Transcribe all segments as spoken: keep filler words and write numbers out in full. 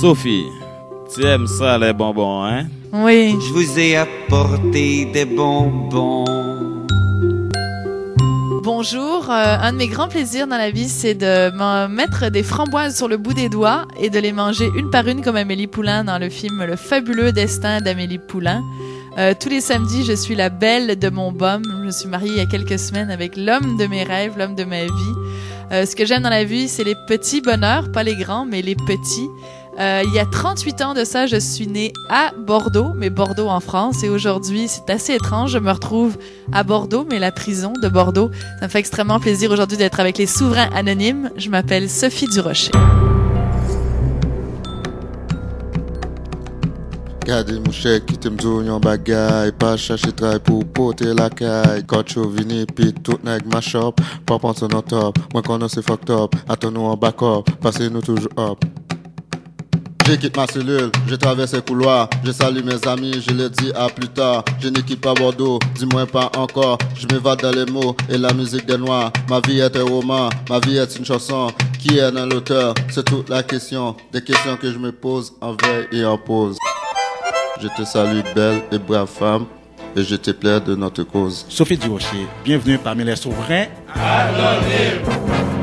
Sophie, tu aimes ça les bonbons, hein? Oui. Je vous ai apporté des bonbons. Bonjour, euh, un de mes grands plaisirs dans la vie, c'est de me mettre des framboises sur le bout des doigts et de les manger une par une comme Amélie Poulain dans le film Le fabuleux destin d'Amélie Poulain. Euh, tous les samedis, je suis la belle de mon bum. Je me suis mariée il y a quelques semaines avec l'homme de mes rêves, l'homme de ma vie. Euh, ce que j'aime dans la vie, c'est les petits bonheurs, pas les grands, mais les petits. Euh, il y a trente-huit ans de ça, je suis née à Bordeaux, mais Bordeaux en France. Et aujourd'hui, c'est assez étrange, je me retrouve à Bordeaux, mais la prison de Bordeaux. Ça me fait extrêmement plaisir aujourd'hui d'être avec les souverains anonymes. Je m'appelle Sophie Durocher. Gardez mon chèque qui t'aime tout yon bagay, pas chercher travail pour porter la caille. Quand tu vini pis tout nèg ma shop, pas prendre son top. Moi qu'on c'est fucked up, attends-nous en backup, passez-nous toujours up. J'ai quitté ma cellule, j'ai traversé le couloir, j'ai salué mes amis, je leur dis à plus tard. Je n'équipe pas Bordeaux, dis-moi pas encore. Je m'évade dans les mots et la musique des noirs. Ma vie est un roman, ma vie est une chanson. Qui est dans l'auteur? C'est toute la question, des questions que je me pose en veille et en pause. Je te salue, belle et brave femme, et je te plaire de notre cause. Sophie Durocher, bienvenue parmi les souverains anonymes.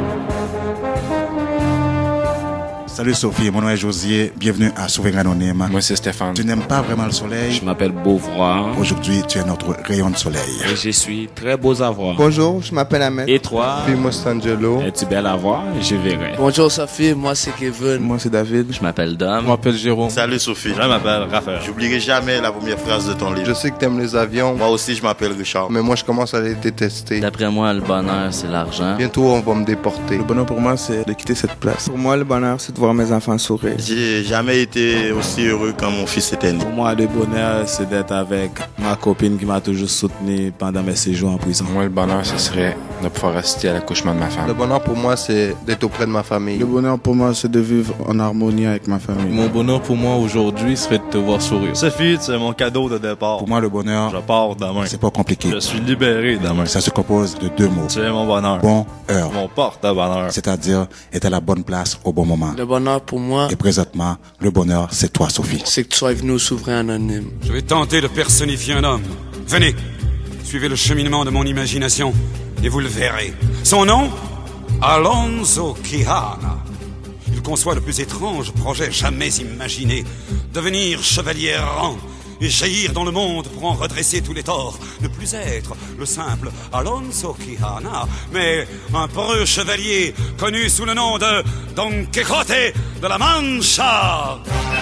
Salut Sophie, mon nom est Josier, bienvenue à Souverain Anonyme. Moi c'est Stéphane. Tu n'aimes pas vraiment le soleil? Je m'appelle Beauvoir. Aujourd'hui, tu es notre rayon de soleil. Et je suis très beau à voir. Bonjour, je m'appelle Ahmed. Et toi? Puis moi c'est Angelo. Es-tu belle à voir? Je verrai. Bonjour Sophie, moi c'est Kevin. Moi c'est David. Je m'appelle Dom. Je m'appelle Jérôme. Salut Sophie. Je m'appelle Raphaël. J'oublierai jamais la première phrase de ton livre. Je sais que t'aimes les avions. Moi aussi je m'appelle Richard. Mais moi je commence à les détester. D'après moi, le bonheur, c'est l'argent. Bientôt on va me déporter. Le bonheur pour moi, c'est de quitter cette place. Pour moi le bonheur c'est de voir mes enfants sourire. J'ai jamais été aussi heureux quand mon fils était né. Pour moi, le bonheur, c'est d'être avec ma copine qui m'a toujours soutenu pendant mes séjours en prison. Moi, le bonheur, ce serait de pouvoir assister à l'accouchement de ma femme. Le bonheur pour moi, c'est d'être auprès de ma famille. Le bonheur pour moi, c'est de vivre en harmonie avec ma famille. Mon bonheur pour moi aujourd'hui serait de te voir sourire. Sophie, c'est mon cadeau de départ. Pour moi, le bonheur, je pars demain. C'est pas compliqué. Je suis libéré demain. Ça se compose de deux mots. Tu es mon bonheur. Bonheur. Mon porte-bonheur. C'est-à-dire être à la bonne place au bon moment. Le bonheur pour moi. Et présentement, le bonheur, c'est toi, Sophie. C'est que tu sois venu au Souverain Anonyme. Je vais tenter de personnifier un homme. Venez, suivez le cheminement de mon imagination et vous le verrez. Son nom? Alonso Quijana. Il conçoit le plus étrange projet jamais imaginé. Devenir chevalier errant et jaillir dans le monde pour en redresser tous les torts. Ne plus être le simple Alonso Quijana, mais un peureux chevalier connu sous le nom de Don Quixote de la Mancha.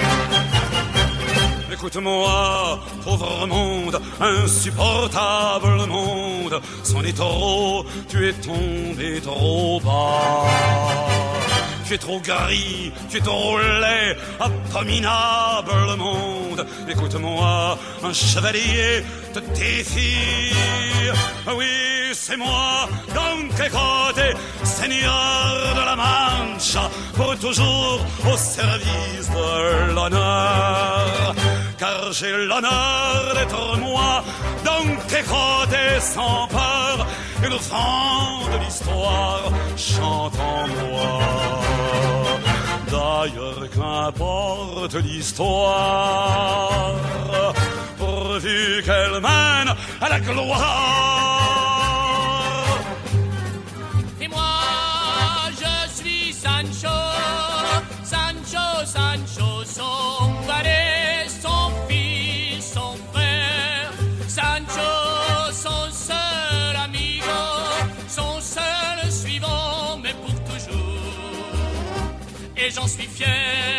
Écoute-moi, pauvre monde, insupportable monde, c'en est trop, tu es tombé trop bas. Tu es trop gris, tu es trop laid, abominable monde. Écoute-moi, un chevalier te défie. Oui, c'est moi, Don Quixote, seigneur de la Mancha, pour toujours au service de l'honneur. Car j'ai l'honneur d'être moi, Don Quixote sans peur, et le vent de l'histoire chante en moi. D'ailleurs, qu'importe l'histoire, pourvu qu'elle mène à la gloire. Et moi, je suis Sancho, Sancho, Sancho, son valet, son fils, son frère. Sancho, son seul amigo, son seul suivant, mais pour toujours. Et j'en suis fier.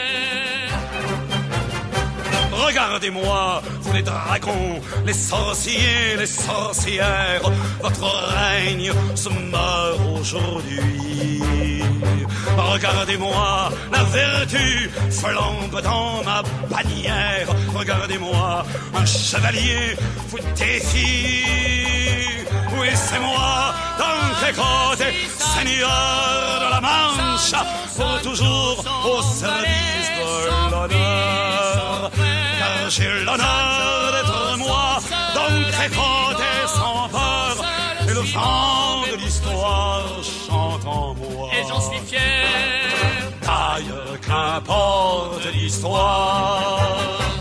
Regardez-moi, vous les dragons, les sorciers, les sorcières, votre règne se meurt aujourd'hui. Regardez-moi, la vertu flambe dans ma bannière. Regardez-moi, un chevalier vous défie. Oui, c'est moi, Don Quixote, seigneur de la Mancha, pour toujours au service de l'honneur. Car j'ai l'honneur d'être moi, Don Quixote sans peur, et le vent de l'histoire chante en moi. Et j'en suis fier. D'ailleurs, qu'importe l'histoire. l'histoire,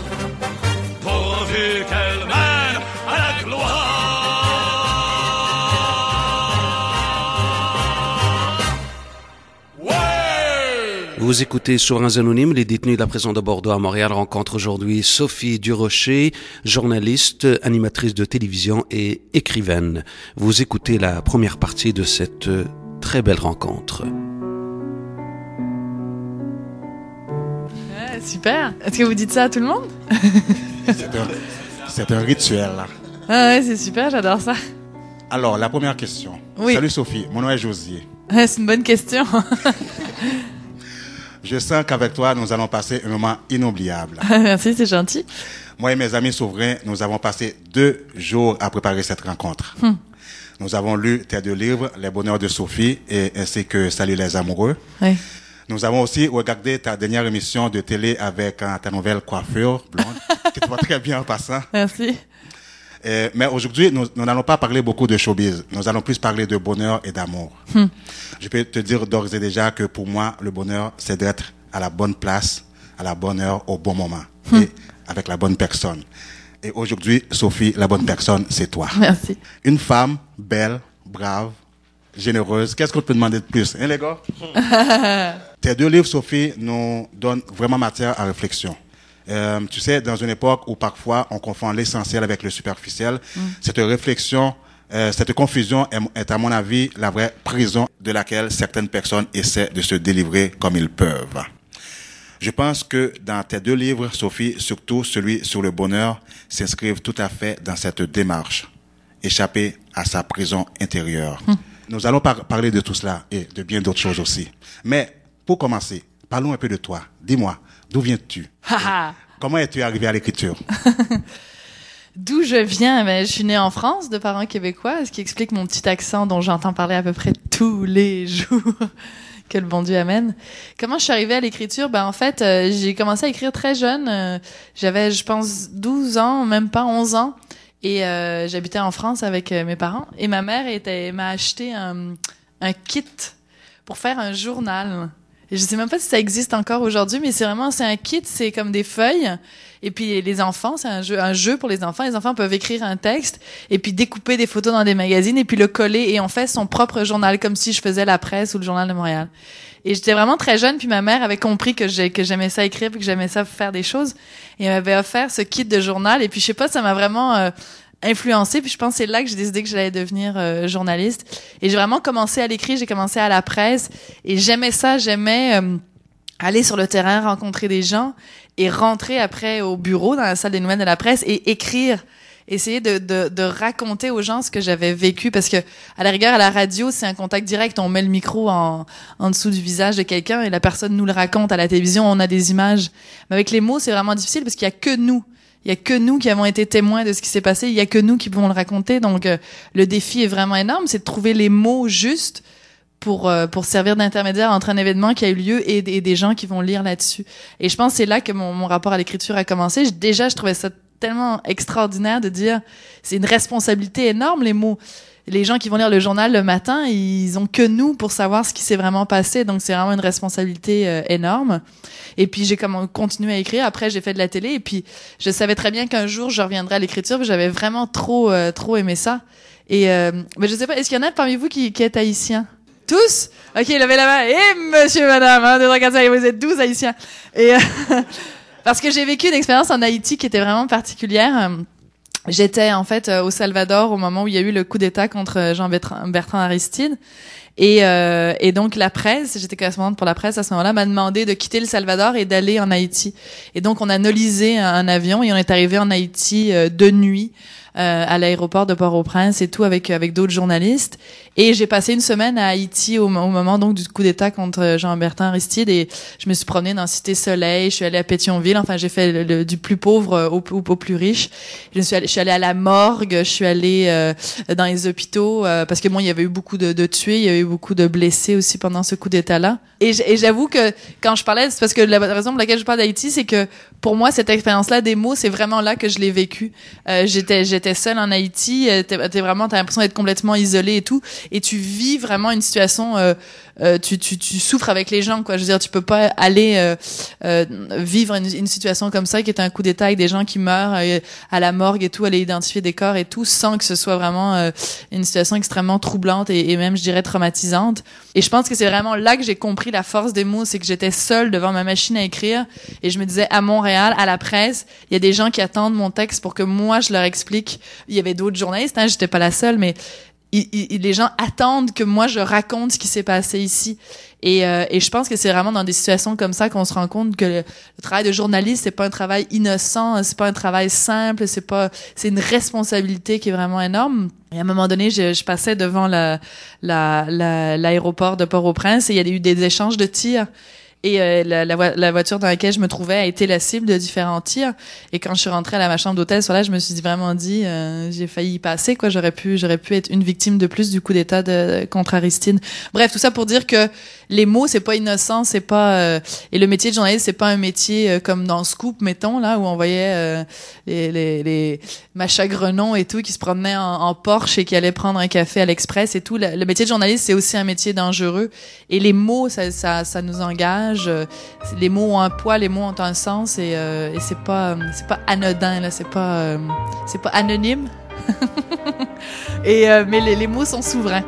pourvu qu'elle mène à la gloire. Ouais! Vous écoutez Souverains Anonymes, les détenus de la prison de Bordeaux à Montréal rencontrent aujourd'hui Sophie Durocher, journaliste, animatrice de télévision et écrivaine. Vous écoutez la première partie de cette très belle rencontre. Ouais, super. Est-ce que vous dites ça à tout le monde? C'est un, c'est un rituel, là. Ah ouais, c'est super, j'adore ça. Alors, la première question. Oui. Salut Sophie, mon nom est Josier. Ouais, c'est une bonne question. Je sens qu'avec toi, nous allons passer un moment inoubliable. Merci, c'est gentil. Moi et mes amis souverains, nous avons passé deux jours à préparer cette rencontre. Hmm. Nous avons lu tes deux livres, Les bonheurs de Sophie et ainsi que Salut les amoureux. Oui. Nous avons aussi regardé ta dernière émission de télé avec hein, ta nouvelle coiffure blonde, qui te va très bien en passant. Merci. Euh, mais aujourd'hui, nous, nous n'allons pas parler beaucoup de showbiz. Nous allons plus parler de bonheur et d'amour. Hmm. Je peux te dire d'ores et déjà que pour moi, le bonheur, c'est d'être à la bonne place, à la bonne heure, au bon moment, hmm. et avec la bonne personne. Et aujourd'hui, Sophie, la bonne personne, c'est toi. Merci. Une femme belle, brave, généreuse. Qu'est-ce qu'on peut demander de plus, hein, les gars? Tes deux livres, Sophie, nous donnent vraiment matière à réflexion. Euh, tu sais, dans une époque où parfois on confond l'essentiel avec le superficiel, mm. cette réflexion, euh, cette confusion est, est, à mon avis, la vraie prison de laquelle certaines personnes essaient de se délivrer comme ils peuvent. Je pense que dans tes deux livres, Sophie, surtout celui sur le bonheur, s'inscrivent tout à fait dans cette démarche, échapper à sa prison intérieure. Mm. Nous allons par- parler de tout cela et de bien d'autres choses aussi. Mais pour commencer, parlons un peu de toi. Dis-moi, d'où viens-tu? Comment es-tu arrivé à l'écriture? D'où je viens? Ben, je suis née en France, de parents québécois, ce qui explique mon petit accent dont j'entends parler à peu près tous les jours. Que le bon Dieu amène. Comment je suis arrivée à l'écriture? Ben, en fait, euh, j'ai commencé à écrire très jeune. Euh, j'avais, je pense, douze ans, même pas onze ans. Et euh, j'habitais en France avec euh, mes parents. Et ma mère était, m'a acheté un, un kit pour faire un journal. Et je sais même pas si ça existe encore aujourd'hui, mais c'est vraiment, c'est un kit, c'est comme des feuilles. Et puis les enfants, c'est un jeu, un jeu pour les enfants. Les enfants peuvent écrire un texte et puis découper des photos dans des magazines et puis le coller et on fait son propre journal comme si je faisais La Presse ou le Journal de Montréal. Et j'étais vraiment très jeune, puis ma mère avait compris que j'ai, que j'aimais ça écrire puis que j'aimais ça faire des choses. Et elle m'avait offert ce kit de journal et puis je sais pas, ça m'a vraiment euh, influencée, puis je pense que c'est là que j'ai décidé que j'allais devenir euh, journaliste. Et j'ai vraiment commencé à l'écrire, j'ai commencé à La Presse et j'aimais ça, j'aimais euh, aller sur le terrain, rencontrer des gens et rentrer après au bureau dans la salle des nouvelles de La Presse et écrire, essayer de, de, de raconter aux gens ce que j'avais vécu, parce que à la rigueur à la radio c'est un contact direct, on met le micro en, en dessous du visage de quelqu'un et la personne nous le raconte. À la télévision on a des images, mais avec les mots c'est vraiment difficile parce qu'il y a que nous. Il y a que nous qui avons été témoins de ce qui s'est passé. Il y a que nous qui pouvons le raconter. Donc, euh, le défi est vraiment énorme. C'est de trouver les mots justes pour euh, pour servir d'intermédiaire entre un événement qui a eu lieu et, et des gens qui vont lire là-dessus. Et je pense que c'est là que mon, mon rapport à l'écriture a commencé. Je, déjà, je trouvais ça tellement extraordinaire de dire, c'est une responsabilité énorme, les mots. Les gens qui vont lire le journal le matin, ils ont que nous pour savoir ce qui s'est vraiment passé. Donc, c'est vraiment une responsabilité euh, énorme. Et puis, j'ai comme continué à écrire. Après, j'ai fait de la télé. Et puis, je savais très bien qu'un jour, je reviendrais à l'écriture. Puis, j'avais vraiment trop, euh, trop aimé ça. Et, euh, mais je sais pas, est-ce qu'il y en a parmi vous qui, qui est haïtien? Tous? OK, levez la main. Et monsieur, madame, hein, deux, trois, quatre, cinq, vous êtes douze haïtiens. Et, euh, parce que j'ai vécu une expérience en Haïti qui était vraiment particulière. J'étais en fait au Salvador au moment où il y a eu le coup d'État contre Jean-Bertrand Aristide et, euh, et donc la presse, j'étais correspondante pour la presse à ce moment-là, m'a demandé de quitter le Salvador et d'aller en Haïti. Et donc on a nolisé un, un avion et on est arrivé en Haïti euh, de nuit euh, à l'aéroport de Port-au-Prince et tout avec avec d'autres journalistes. Et j'ai passé une semaine à Haïti au, au moment donc du coup d'État contre Jean-Bertrand Aristide et je me suis promenée dans Cité Soleil, je suis allée à Pétionville, enfin j'ai fait le, le, du plus pauvre au, au, au plus riche. Je suis allée, je suis allée à la morgue, je suis allée euh, dans les hôpitaux euh, parce que bon il y avait eu beaucoup de, de tués, il y avait eu beaucoup de blessés aussi pendant ce coup d'État-là. Et, et j'avoue que quand je parlais, c'est parce que la raison pour laquelle je parle d'Haïti, c'est que pour moi cette expérience-là des mots, c'est vraiment là que je l'ai vécu. Euh, j'étais j'étais seule en Haïti, t'es, t'es vraiment t'as l'impression d'être complètement isolée et tout. Et tu vis vraiment une situation euh, euh, tu, tu, tu souffres avec les gens, quoi. Je veux dire, tu peux pas aller euh, euh, vivre une, une situation comme ça, qui est un coup d'état avec des gens qui meurent euh, à la morgue et tout, aller identifier des corps et tout, sans que ce soit vraiment euh, une situation extrêmement troublante et, et même, je dirais, traumatisante. Et je pense que c'est vraiment là que j'ai compris la force des mots, c'est que j'étais seule devant ma machine à écrire et je me disais, à Montréal, à la presse, il y a des gens qui attendent mon texte pour que moi, je leur explique. Il y avait d'autres journalistes, hein, j'étais pas la seule, mais il, il, les gens attendent que moi, je raconte ce qui s'est passé ici. Et, euh, et je pense que c'est vraiment dans des situations comme ça qu'on se rend compte que le, le travail de journaliste, c'est pas un travail innocent, c'est pas un travail simple, c'est pas, c'est une responsabilité qui est vraiment énorme. Et à un moment donné, je, je passais devant la, la, la, l'aéroport de Port-au-Prince et il y a eu des échanges de tirs. Et euh, la, la, la voiture dans laquelle je me trouvais a été la cible de différents tirs. Et quand je suis rentrée à ma chambre d'hôtel, sur là, je me suis vraiment dit, euh, j'ai failli y passer, quoi. J'aurais pu, j'aurais pu être une victime de plus du coup d'État de, contre Aristide. Bref, tout ça pour dire que les mots, c'est pas innocent, c'est pas euh, et le métier de journaliste, c'est pas un métier euh, comme dans Scoop, mettons là, où on voyait euh, les, les, les Macha Grenon et tout qui se promenaient en, en Porsche et qui allaient prendre un café à l'Express et tout. Le, le métier de journaliste, c'est aussi un métier dangereux. Et les mots, ça, ça, ça nous engage. Les mots ont un poids, les mots ont un sens et, euh, et c'est pas, c'est pas anodin là, c'est pas, euh, c'est pas anonyme. et euh, mais les, les mots sont souverains.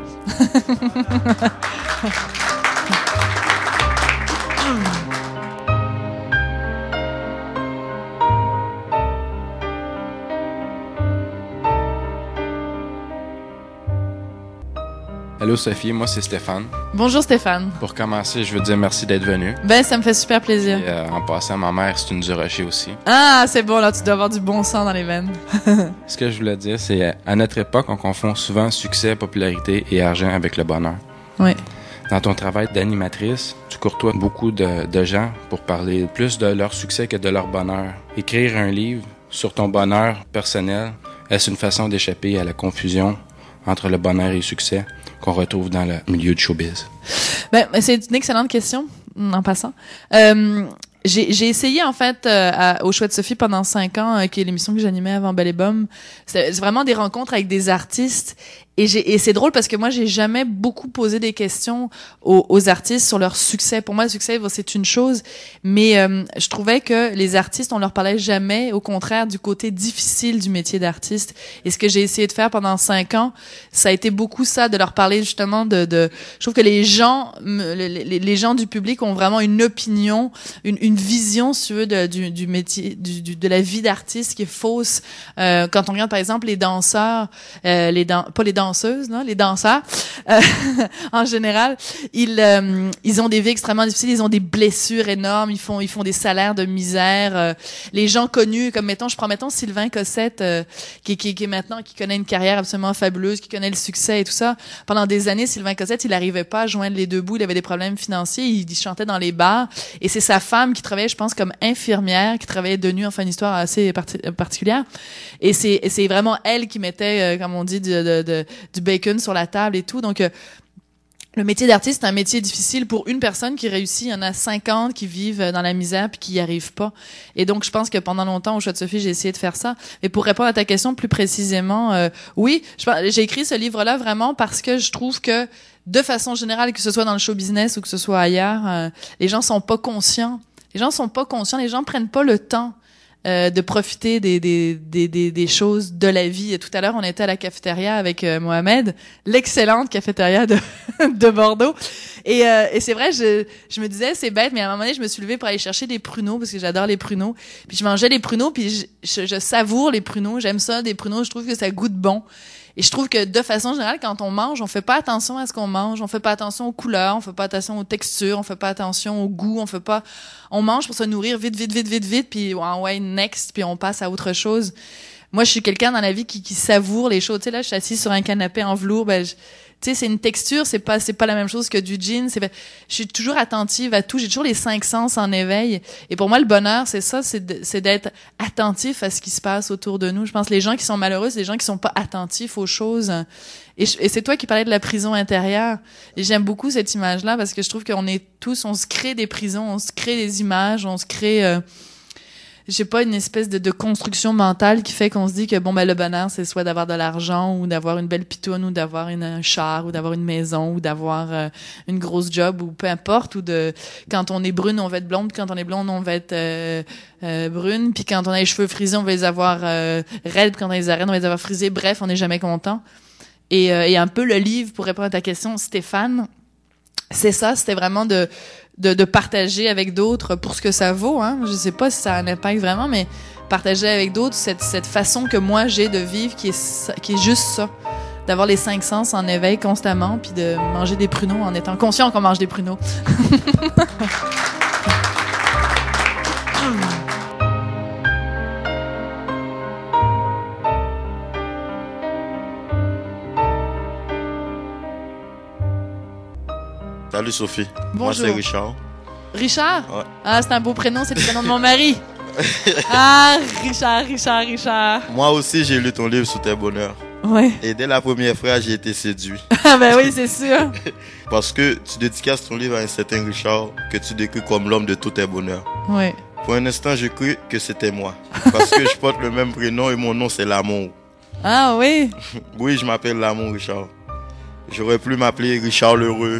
Allô Sophie, moi c'est Stéphane. Bonjour Stéphane. Pour commencer, je veux dire merci d'être venu. Ben, ça me fait super plaisir. Et, euh, en passant, ma mère, c'est une du Rocher aussi. Ah, c'est bon, là, tu dois avoir du bon sang dans les veines. Ce que je voulais dire, c'est à notre époque, on confond souvent succès, popularité et argent avec le bonheur. Oui. Dans ton travail d'animatrice, tu courtoies beaucoup de, de gens pour parler plus de leur succès que de leur bonheur. Écrire un livre sur ton bonheur personnel, est-ce une façon d'échapper à la confusion entre le bonheur et le succès qu'on retrouve dans le milieu du showbiz? Ben, c'est une excellente question, en passant. Euh, j'ai, j'ai essayé, en fait, euh, à, au Choix de Sophie pendant cinq ans, euh, qui est l'émission que j'animais avant Belle et Bomme. C'est, c'est vraiment des rencontres avec des artistes. Et, j'ai, et c'est drôle parce que moi, j'ai jamais beaucoup posé des questions aux, aux artistes sur leur succès. Pour moi, le succès, c'est une chose, mais euh, je trouvais que les artistes, on leur parlait jamais, au contraire, du côté difficile du métier d'artiste. Et ce que j'ai essayé de faire pendant cinq ans, ça a été beaucoup ça, de leur parler justement de... de je trouve que les gens, les, les, les gens du public ont vraiment une opinion, une, une vision, si tu veux, de, du, du métier, du, du, de la vie d'artiste qui est fausse. Euh, quand on regarde, par exemple, les danseurs, euh, les dan- pas les danseurs, danseuses, non, les danseurs, euh, en général, ils euh, ils ont des vies extrêmement difficiles, ils ont des blessures énormes, ils font ils font des salaires de misère. Euh, les gens connus, comme mettons, je prends mettons Sylvain Cossette, euh, qui, qui qui est maintenant qui connaît une carrière absolument fabuleuse, qui connaît le succès et tout ça. Pendant des années, Sylvain Cossette, il n'arrivait pas à joindre les deux bouts, il avait des problèmes financiers, il, il chantait dans les bars, et c'est sa femme qui travaillait, je pense, comme infirmière, qui travaillait de nuit, enfin une histoire assez parti- particulière. Et c'est et c'est vraiment elle qui mettait, euh, comme on dit, de, de, de du bacon sur la table et tout. Donc, euh, le métier d'artiste, c'est un métier difficile pour une personne qui réussit. Il y en a cinquante qui vivent dans la misère puis qui y arrivent pas. Et donc, je pense que pendant longtemps, au Choix de Sophie, j'ai essayé de faire ça. Mais pour répondre à ta question plus précisément, euh, oui, je, j'ai écrit ce livre-là vraiment parce que je trouve que, de façon générale, que ce soit dans le show business ou que ce soit ailleurs, euh, les gens sont pas conscients. Les gens sont pas conscients. Les gens prennent pas le temps Euh, de profiter des, des, des, des, des choses de la vie. Et tout à l'heure, on était à la cafétéria avec euh, Mohamed, l'excellente cafétéria de, de Bordeaux. Et, euh, et c'est vrai, je, je me disais, c'est bête, mais à un moment donné, je me suis levée pour aller chercher des pruneaux, parce que j'adore les pruneaux. Puis je mangeais les pruneaux, puis je, je, je savoure les pruneaux. J'aime ça, des pruneaux. Je trouve que ça goûte bon. Et je trouve que de façon générale, quand on mange, on fait pas attention à ce qu'on mange, on fait pas attention aux couleurs, on fait pas attention aux textures, on fait pas attention au goût, on fait pas, on mange pour se nourrir vite, vite, vite, vite, vite, puis en ouais, next, puis on passe à autre chose. Moi, je suis quelqu'un dans la vie qui, qui savoure les choses. Tu sais, là, je suis assise sur un canapé en velours, ben, je, tu sais, c'est une texture, c'est pas, c'est pas la même chose que du jean. C'est, je suis toujours attentive à tout. J'ai toujours les cinq sens en éveil. Et pour moi, le bonheur, c'est ça, c'est, de, c'est d'être attentif à ce qui se passe autour de nous. Je pense que les gens qui sont malheureux, c'est les gens qui sont pas attentifs aux choses. Et, je, et c'est toi qui parlais de la prison intérieure. Et j'aime beaucoup cette image-là parce que je trouve qu'on est tous, on se crée des prisons, on se crée des images, on se crée, euh, j'ai pas une espèce de, de construction mentale qui fait qu'on se dit que bon ben le bonheur c'est soit d'avoir de l'argent ou d'avoir une belle pitoune ou d'avoir une, un char ou d'avoir une maison ou d'avoir euh, une grosse job ou peu importe, ou de quand on est brune on va être blonde, quand on est blonde on va être euh, euh, brune, puis quand on a les cheveux frisés on va les avoir euh, raides, quand on a les arrêtes on va les avoir frisés, bref on n'est jamais content. Et, euh, et un peu le livre, pour répondre à ta question Stéphane, c'est ça, c'était vraiment de De, de partager avec d'autres pour ce que ça vaut, hein. Je sais pas si ça a un impact vraiment, mais partager avec d'autres cette, cette façon que moi j'ai de vivre qui est, qui est juste ça. D'avoir les cinq sens en éveil constamment, puis de manger des pruneaux en étant conscient qu'on mange des pruneaux. Salut Sophie. Bonjour. Moi c'est Richard. Richard? Ouais. Ah, c'est un beau prénom, c'est le prénom de mon mari. Ah, Richard, Richard, Richard. Moi aussi j'ai lu ton livre Sous tes bonheurs. Ouais. Et dès la première phrase j'ai été séduit. Ah ben oui, c'est sûr. Parce que tu dédicaces ton livre à un certain Richard que tu décris comme l'homme de tous tes bonheurs. Ouais. Pour un instant j'ai cru que c'était moi. Parce que je porte le même prénom et mon nom c'est L'amour. Ah oui? Oui, je m'appelle L'amour Richard. J'aurais pu m'appeler Richard l'heureux.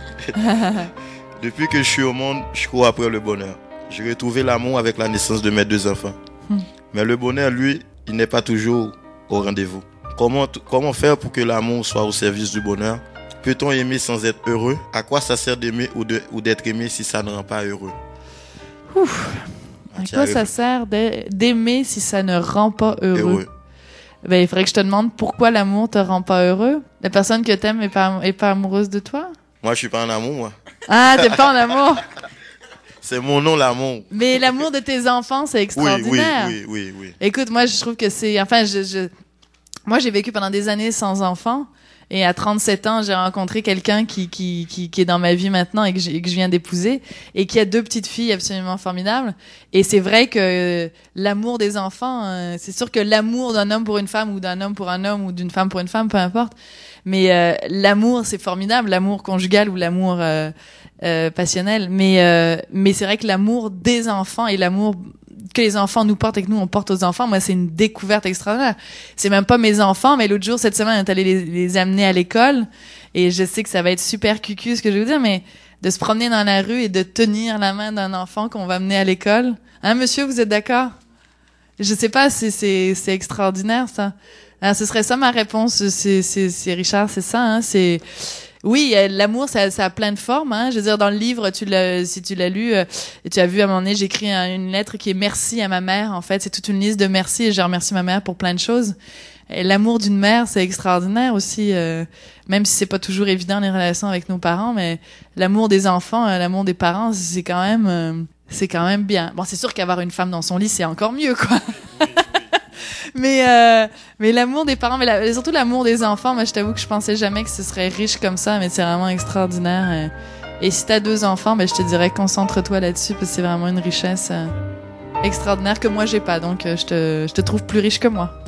Depuis que je suis au monde, je cours après le bonheur. J'ai retrouvé l'amour avec la naissance de mes deux enfants. Hmm. Mais le bonheur, lui, il n'est pas toujours au rendez-vous. Comment, comment faire pour que l'amour soit au service du bonheur? Peut-on aimer sans être heureux? À quoi ça sert d'aimer ou, de, ou d'être aimé si ça ne rend pas heureux? Ouf. À quoi ça sert d'aimer si ça ne rend pas heureux? heureux. Ben, il faudrait que je te demande pourquoi l'amour te rend pas heureux. La personne que t'aimes est pas, est pas amoureuse de toi? Moi, je suis pas en amour, moi. Ah, t'es pas en amour? C'est mon nom, l'amour. Mais l'amour de tes enfants, c'est extraordinaire. Oui, oui, oui, oui, oui. Écoute, moi, je trouve que c'est... Enfin, je, je... moi, j'ai vécu pendant des années sans enfants. Et à trente-sept ans, j'ai rencontré quelqu'un qui, qui, qui, qui est dans ma vie maintenant et que, j'ai, que je viens d'épouser et qui a deux petites filles absolument formidables. Et c'est vrai que euh, l'amour des enfants, euh, c'est sûr que l'amour d'un homme pour une femme ou d'un homme pour un homme ou d'une femme pour une femme, peu importe. Mais euh, l'amour, c'est formidable, l'amour conjugal ou l'amour euh, euh, passionnel. Mais, euh, mais c'est vrai que l'amour des enfants et l'amour que les enfants nous portent et que nous on porte aux enfants, moi c'est une découverte extraordinaire. C'est même pas mes enfants, mais l'autre jour cette semaine on est allé les, les amener à l'école et je sais que ça va être super cucu ce que je vais vous dire, mais de se promener dans la rue et de tenir la main d'un enfant qu'on va amener à l'école, hein monsieur, vous êtes d'accord? Je sais pas, c'est c'est c'est extraordinaire ça. Alors ce serait ça ma réponse, c'est c'est c'est Richard, c'est ça, hein, c'est oui, l'amour, ça, ça a plein de formes. Hein. Je veux dire, dans le livre, tu l'as, si tu l'as lu, euh, tu as vu à un moment donné, j'écris un, une lettre qui est merci à ma mère. En fait, c'est toute une liste de merci et je remercie ma mère pour plein de choses. Et l'amour d'une mère, c'est extraordinaire aussi, euh, même si c'est pas toujours évident les relations avec nos parents, mais l'amour des enfants, euh, l'amour des parents, c'est quand même, euh, c'est quand même bien. Bon, c'est sûr qu'avoir une femme dans son lit, c'est encore mieux, quoi. Mais euh, mais l'amour des parents, mais la, surtout l'amour des enfants, moi je t'avoue que je pensais jamais que ce serait riche comme ça, mais c'est vraiment extraordinaire. Et si t'as deux enfants, ben je te dirais concentre-toi là-dessus parce que c'est vraiment une richesse euh, extraordinaire que moi j'ai pas, donc euh, je te je te trouve plus riche que moi.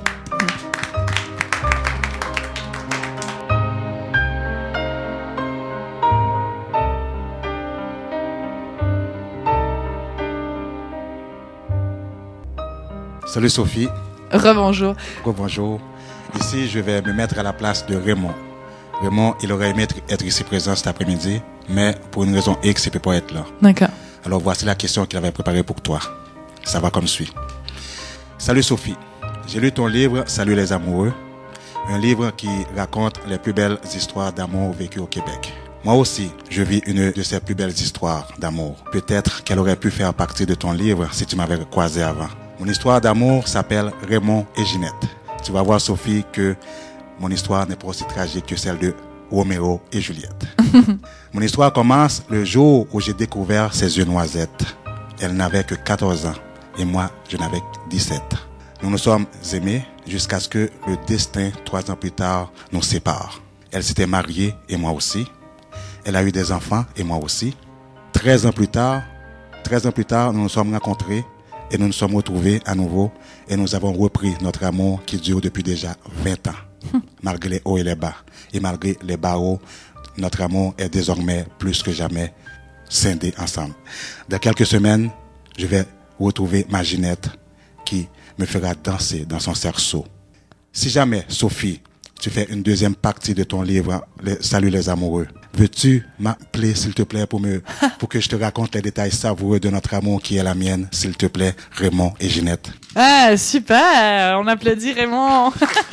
Salut Sophie. Rebonjour. Rebonjour. Ici, je vais me mettre à la place de Raymond. Raymond, il aurait aimé être, être ici présent cet après-midi, mais pour une raison X, il ne peut pas être là. D'accord. Alors voici la question qu'il avait préparée pour toi. Ça va comme suit. Salut Sophie. J'ai lu ton livre Salut les amoureux, un livre qui raconte les plus belles histoires d'amour vécues au Québec. Moi aussi, je vis une de ces plus belles histoires d'amour. Peut-être qu'elle aurait pu faire partie de ton livre si tu m'avais croisé avant. Mon histoire d'amour s'appelle Raymond et Ginette. Tu vas voir, Sophie, que mon histoire n'est pas aussi tragique que celle de Roméo et Juliette. Mon histoire commence le jour où j'ai découvert ses yeux noisettes. Elle n'avait que quatorze ans et moi, je n'avais que dix-sept. Nous nous sommes aimés jusqu'à ce que le destin, trois ans plus tard, nous sépare. Elle s'était mariée et moi aussi. Elle a eu des enfants et moi aussi. Treize ans plus tard, treize ans plus tard, nous nous sommes rencontrés et nous nous sommes retrouvés à nouveau et nous avons repris notre amour qui dure depuis déjà vingt ans. Malgré les hauts et les bas. Et malgré les bas hauts, notre amour est désormais plus que jamais scindé ensemble. Dans quelques semaines, je vais retrouver ma Ginette qui me fera danser dans son cerceau. Si jamais, Sophie, tu fais une deuxième partie de ton livre, les, Salut les amoureux, veux-tu m'appeler, s'il te plaît, pour me, pour que je te raconte les détails savoureux de notre amour qui est la mienne, s'il te plaît, Raymond et Ginette? Ah, super! On applaudit Raymond!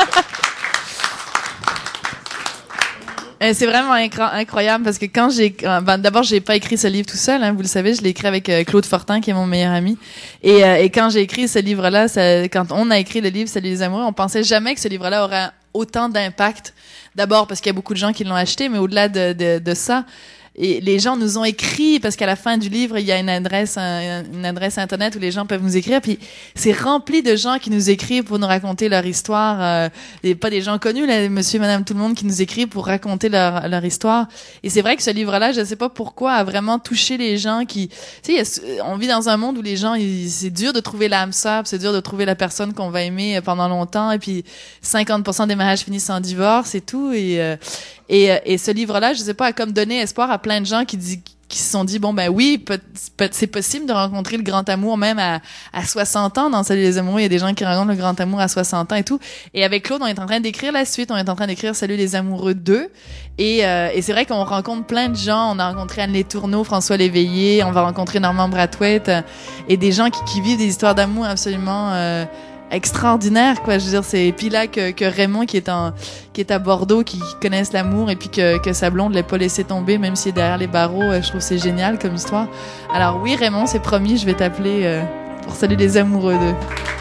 C'est vraiment incro- incroyable parce que quand j'ai, ben, d'abord j'ai pas écrit ce livre tout seul, hein, vous le savez, je l'ai écrit avec euh, Claude Fortin qui est mon meilleur ami. Et, euh, et quand j'ai écrit ce livre-là, ça, quand on a écrit le livre Salut les amoureux, on pensait jamais que ce livre-là aurait autant d'impact. D'abord parce qu'il y a beaucoup de gens qui l'ont acheté, mais au-delà de, de, de ça. Et les gens nous ont écrit parce qu'à la fin du livre, il y a une adresse, un, une adresse internet où les gens peuvent nous écrire. Puis c'est rempli de gens qui nous écrivent pour nous raconter leur histoire. Euh, et pas des gens connus, là, monsieur, madame, tout le monde qui nous écrit pour raconter leur, leur histoire. Et c'est vrai que ce livre-là, je sais pas pourquoi, a vraiment touché les gens qui, tu sais, on vit dans un monde où les gens, ils, c'est dur de trouver l'âme sœur, c'est dur de trouver la personne qu'on va aimer pendant longtemps. Et puis cinquante pour cent des mariages finissent en divorce et tout. Et euh, Et, et ce livre-là, je sais pas, a comme donné espoir à plein de gens qui disent, qui se sont dit, bon, ben oui, peut, peut, c'est possible de rencontrer le grand amour même à, à soixante ans. Dans Salut les amoureux, il y a des gens qui rencontrent le grand amour à soixante ans et tout. Et avec Claude, on est en train d'écrire la suite. On est en train d'écrire Salut les amoureux deux. Et, euh, et c'est vrai qu'on rencontre plein de gens. On a rencontré Anne Letourneau, François Léveillé. On va rencontrer Normand Brathwaite. Euh, et des gens qui, qui vivent des histoires d'amour absolument, euh, extraordinaire, quoi. Je veux dire, c'est puis là que, que Raymond qui est en qui est à Bordeaux, qui connaissent l'amour, et puis que que sa blonde l'ait pas laissé tomber même s'il est derrière les barreaux. Euh, je trouve que c'est génial comme histoire. Alors oui, Raymond, c'est promis, je vais t'appeler euh, pour Salut les amoureux d'eux.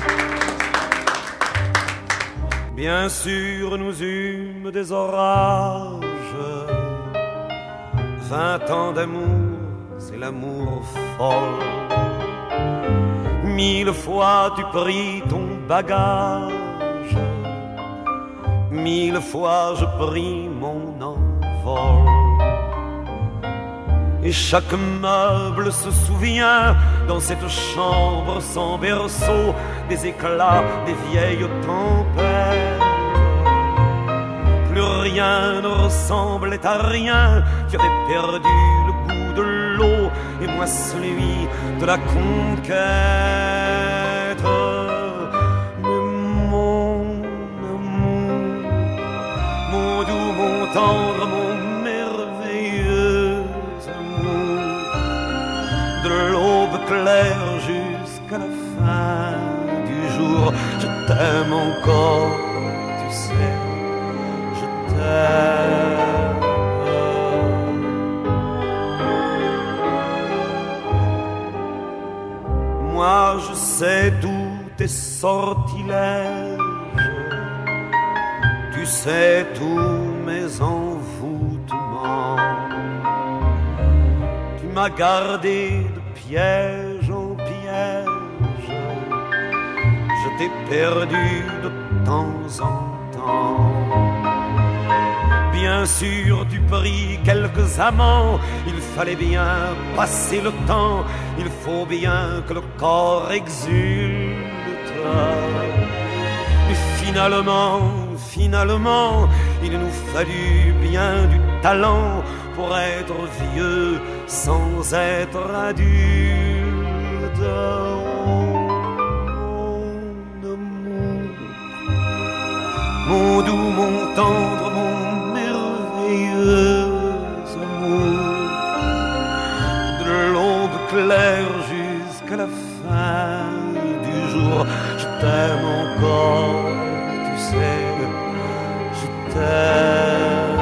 Bien sûr, nous eûmes des orages. Vingt ans d'amour, c'est l'amour folle. Mille fois tu pris ton bagage, mille fois je pris mon envol. Et chaque meuble se souvient dans cette chambre sans berceau des éclats des vieilles tempêtes. Plus rien ne ressemblait à rien, tu avais perdu le goût de l'eau et moi celui de la conquête. Mais mon amour, mon doux, mon tendre, mon merveilleux amour, de l'aube claire jusqu'à la fin du jour, je t'aime encore, tu sais, je t'aime. Moi je sais tous tes sortilèges, tu sais tous mes envoûtements. Tu m'as gardé de piège en piège, je t'ai perdu de temps en temps. Bien sûr, tu pris quelques amants, il fallait bien passer le temps, il faut bien que le corps exulte. Mais finalement, finalement, il nous fallut bien du talent pour être vieux sans être adulte. Oh, mon amour, mon doux, mon tendre, mon merveilleux amour, de l'aube claire jusqu'à la fin du jour, je t'aime encore, tu sais, je t'aime.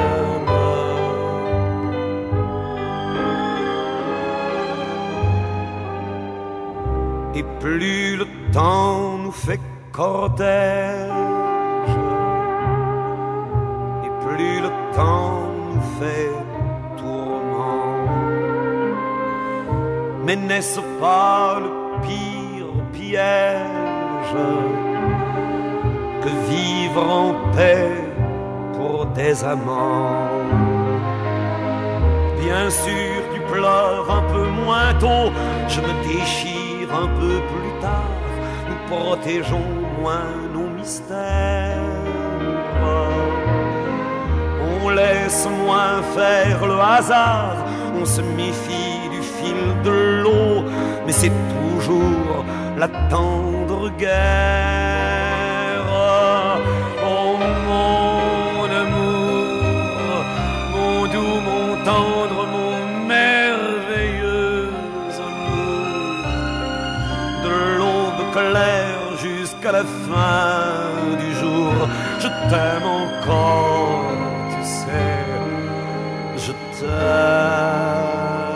Et plus le temps nous fait cortège, plus le temps nous fait tourment. Mais n'est-ce pas le pire piège que vivre en paix pour des amants? Bien sûr, tu pleures un peu moins tôt, je me déchire un peu plus tard, nous protégeons moins nos mystères. On laisse moins faire le hasard, on se méfie du fil de l'eau, mais c'est toujours la tendre guerre. Oh mon amour, mon doux, mon tendre, mon merveilleux amour, de l'aube claire jusqu'à la fin du jour, je t'aime encore, tu sais, je t'aime.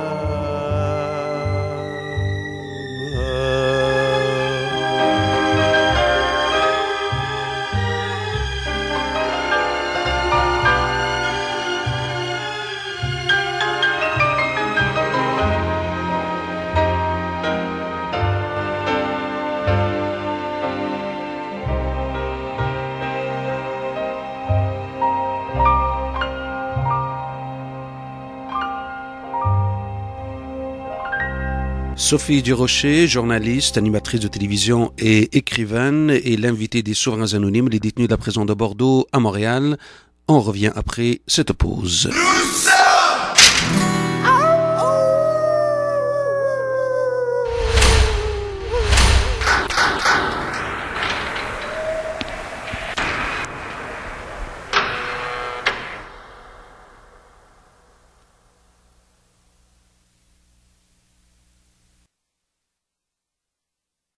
Sophie Durocher, journaliste, animatrice de télévision et écrivaine, est l'invitée des Souverains Anonymes, les détenus de la prison de Bordeaux à Montréal. On revient après cette pause. Nous sommes